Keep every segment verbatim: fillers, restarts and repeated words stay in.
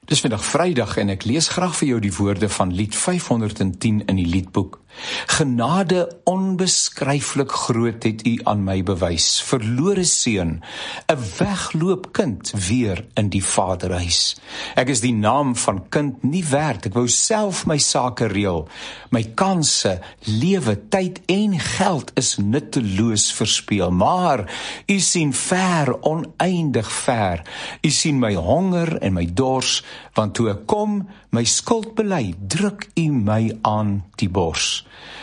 Dis vandag Vrydag en ek lees graag vir jou die woorde van lied vyfhonderdtien in die liedboek. Genade onbeskryflik groot het u aan my bewys, verlore seun, 'n wegloopkind weer in die vaderhuis. Ek is die naam van kind nie werd, ek wou self my sake reël. My kanse, lewe, tyd en geld is nutteloos verspeel, maar u sien ver, oneindig ver. U sien my honger en my dors, want toe ek kom, my skuld bely, druk u my aan die bors.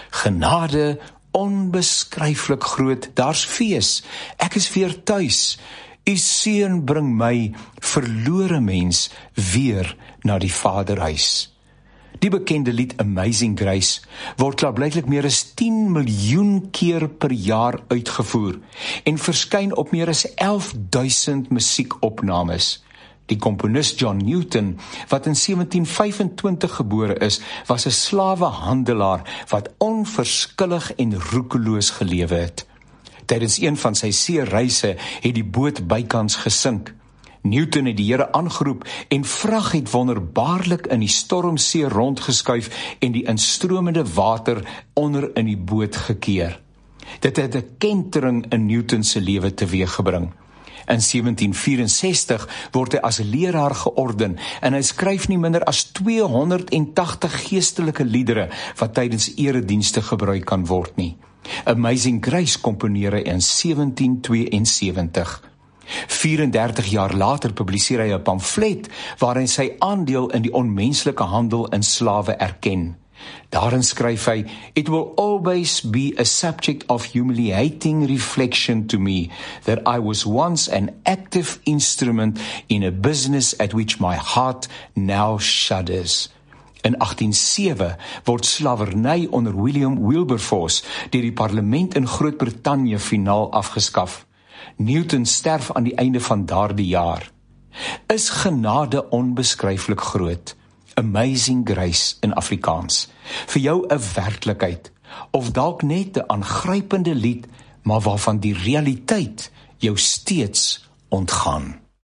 Genade onbeskryflik groot, daar's fees, ek is weer tuis. U seun bring my, verlore mens, weer na die vaderhuis. Die bekende lied Amazing Grace word klaarblyklik meer as tien miljoen keer per jaar uitgevoer en verskyn op meer as elf duisend musiekopnames. Die komponis John Newton, wat in sewentien vyfentwintig gebore is, was 'n slawehandelaar wat onverskillig en roekeloos gelewe het. Tydens een van sy seereise het die boot bykans gesink. Newton het die Here aangeroep en vrag het wonderbaarlik in die stormsee rondgeskuif en die instromende water onder in die boot gekeer. Dit het 'n kentering in Newton se lewe teweeggebring. In sewentien vyf-en-sestig word hy as leraar georden en hy skryf nie minder as tweehonderdtagtig geestelike liedere wat tydens eredienste gebruik kan word nie. Amazing Grace komponeer hy in sewentien tweeënsewentig. vierendertig jaar later publiseer hy 'n pamflet waarin sy aandeel in die onmenslike handel in slawe erken. Daarin skryf hy, "It will always be a subject of humiliating reflection to me that I was once an active instrument in a business at which my heart now shudders." In agtien sewe word slawerny onder William Wilberforce deur die parlement in Groot-Brittanje finaal afgeskaf. Newton sterf aan die einde van daardie jaar. Is genade onbeskryflik groot? Amazing Grace in Afrikaans. Vir jou 'n werklikheid, of dalk net 'n aangrypende lied, maar waarvan die realiteit jou steeds ontgaan.